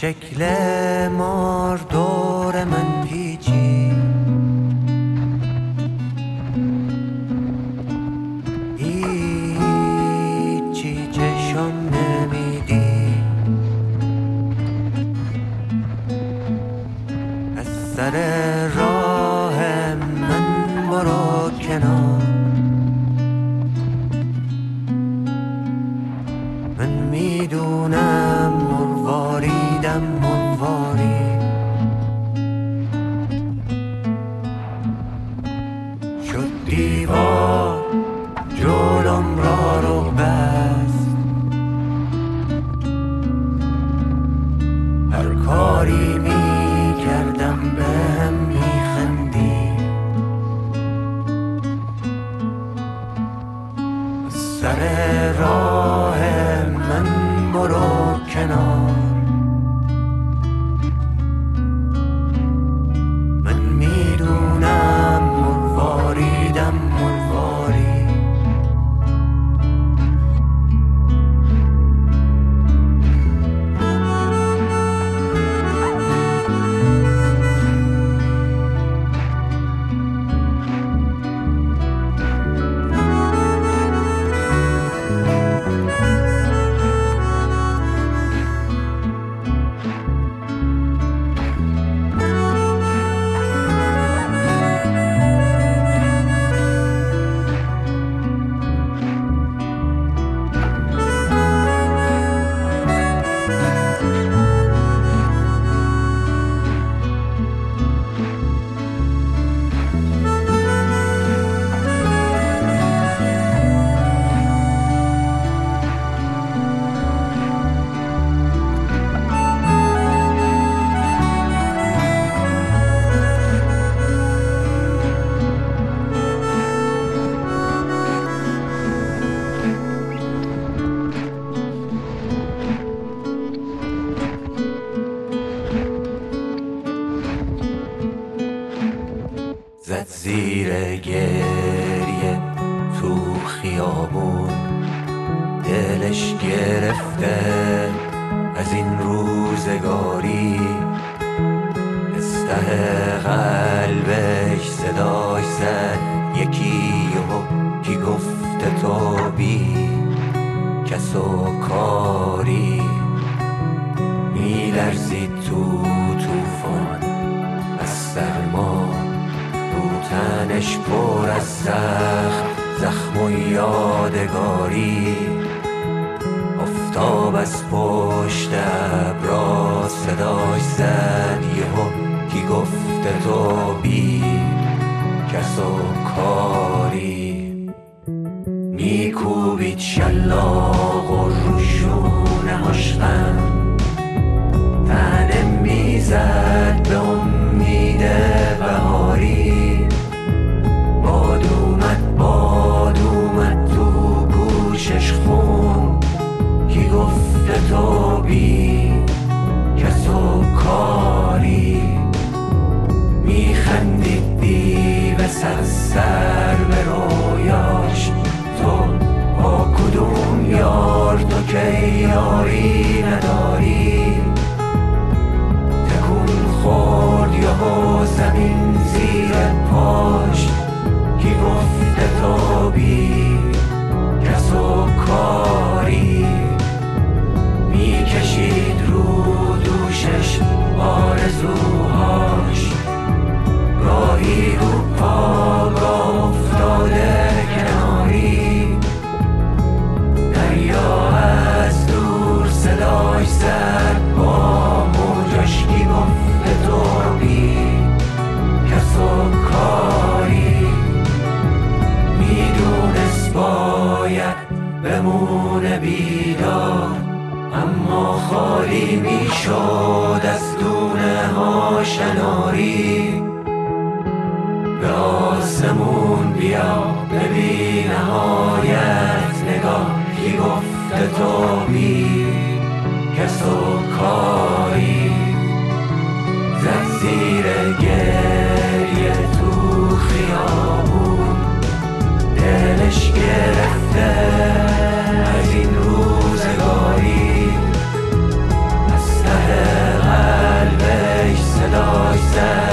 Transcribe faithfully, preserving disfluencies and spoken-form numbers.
شکل مار دور من پیچی، هیچی چشم نمیدی، از سر راه من برو کنار، من میدونم مرواریدم مرواری، شد دیوار جلوم را رو بست، هر کاری میکردم بهم میخندی، سر راه من برو کنار، من میدونم مرواریدم مرواری، زد زیر گریه تو خیابون، دلش گرفته از این روزگاری، استه قلبش صداش زد یکی یهو کی گفته تو بی کس و کاری، میلرزید تو توفان از سرما، رو تنش پر از زخم زخم و یادگاری، افتاب از پشت ابرا صداش زد یهو کی گفته تو بی کس و کاری، میکوبید شلاق و روشونه هاش غم، تنه میزد به امید بهاری، باد اومد باد اومد تو گوشش خون کی گفته تو بی کس و کاری، میخندید دیو سر سر به رویاش، تو با کدوم یار تو که یاری نداری، تکون خورد یهو زمین زیر پاش کی گفته تو بی کس و کاری، میکشید رو دوشش آرزوهاش، راهی رو پا گاه افتاده کناری، دریا از دور صداش زد با موجش کی گفته تو بی کس و کاری، میدونست باید بمونه بیدار، اما خالی میشد از دونه ها شناری، به آسمون بیا ببین نهایت نگاه کی گفته تو بی کس و کاری، زد زیر گریه تو خیابون، دلش گرفته از این روزگاری، از ته سر